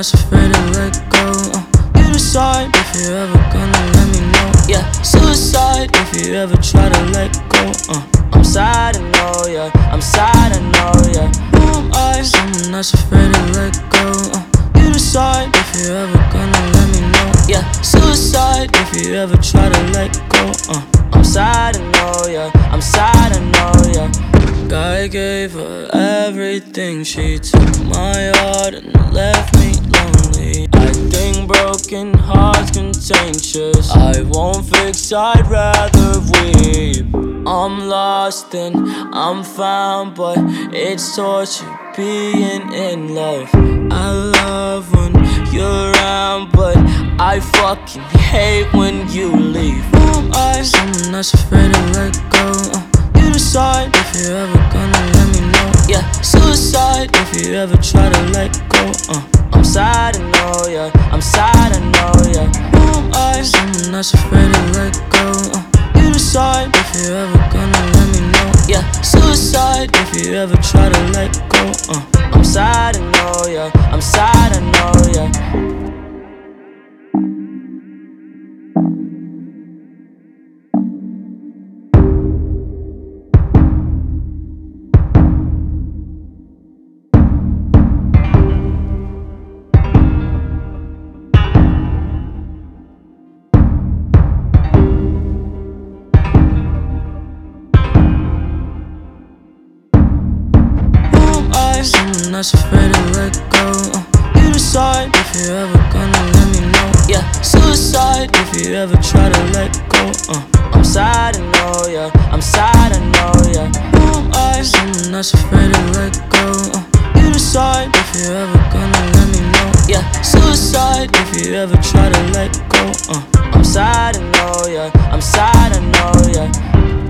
that's afraid to let go. You decide if you're ever gonna let me know. Yeah, suicide if you ever try to let go. I'm sad, I know, yeah. I'm sad, I know, yeah. Who am I? Someone that's afraid to let go. You decide if you're ever gonna let me know. Yeah, suicide if you ever try to let go. I'm sad, I know, yeah. I'm sad, I know, yeah. I gave her everything. She took my heart and left me lonely. I think broken hearts contagious. I won't fix, I'd rather weep. I'm lost and I'm found, but it's torture being in love. I love when you're around, but I fucking hate when you leave. Who am I? Someone that's afraid to let go. You decide if you're ever gonna let me know. Yeah, suicide if you ever try to let go. I'm sad, I know, yeah. I'm sad, I know, yeah. Who am I? Someone that's afraid to let go. You decide if you're ever gonna let me know. Yeah, suicide if you ever try to let go. I'm sad, I know, yeah. I'm sad, I know, yeah. Someone that's afraid to let go. You decide if you're ever gonna let me know. Yeah, suicide if you ever try to let go. I'm sad, I know, yeah. I'm sad, I know, yeah. Who am I? Someone that's afraid to let go. You decide if you're ever gonna let me know. Yeah, suicide if you ever try to let go. I'm sad, I know, yeah. I'm sad, I know, yeah.